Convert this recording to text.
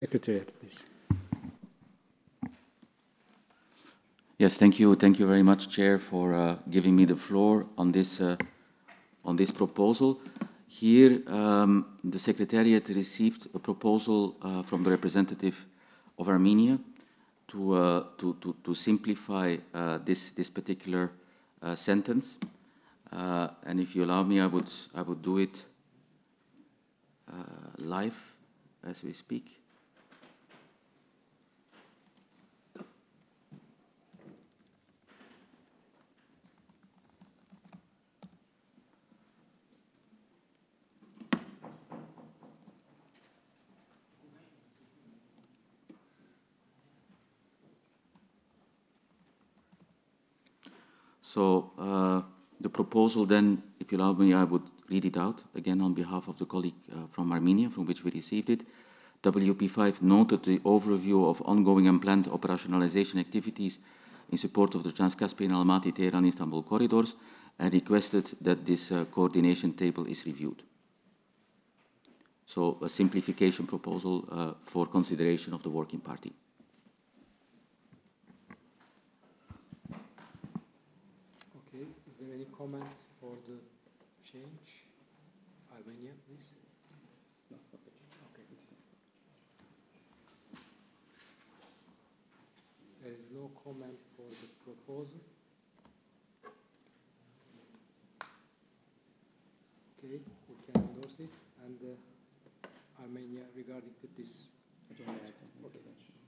Secretariat, please. Yes, thank you. Thank you very much, Chair, for giving me the floor on this proposal. Here, the Secretariat received a proposal from the representative of Armenia to simplify this particular sentence. And if you allow me, I would do it live as we speak. So the proposal then, if you allow me, I would read it out again on behalf of the colleague from Armenia, from which we received it. WP5 noted the overview of ongoing and planned operationalization activities in support of the Trans-Caspian Almaty-Tehran-Istanbul corridors and requested that this coordination table is reviewed. So a simplification proposal for consideration of the Working Party. Okay, is there any comments for the change? Armenia, please. Okay. There is no comment for the proposal. Okay, we can endorse it. And Armenia regarding to this. Okay.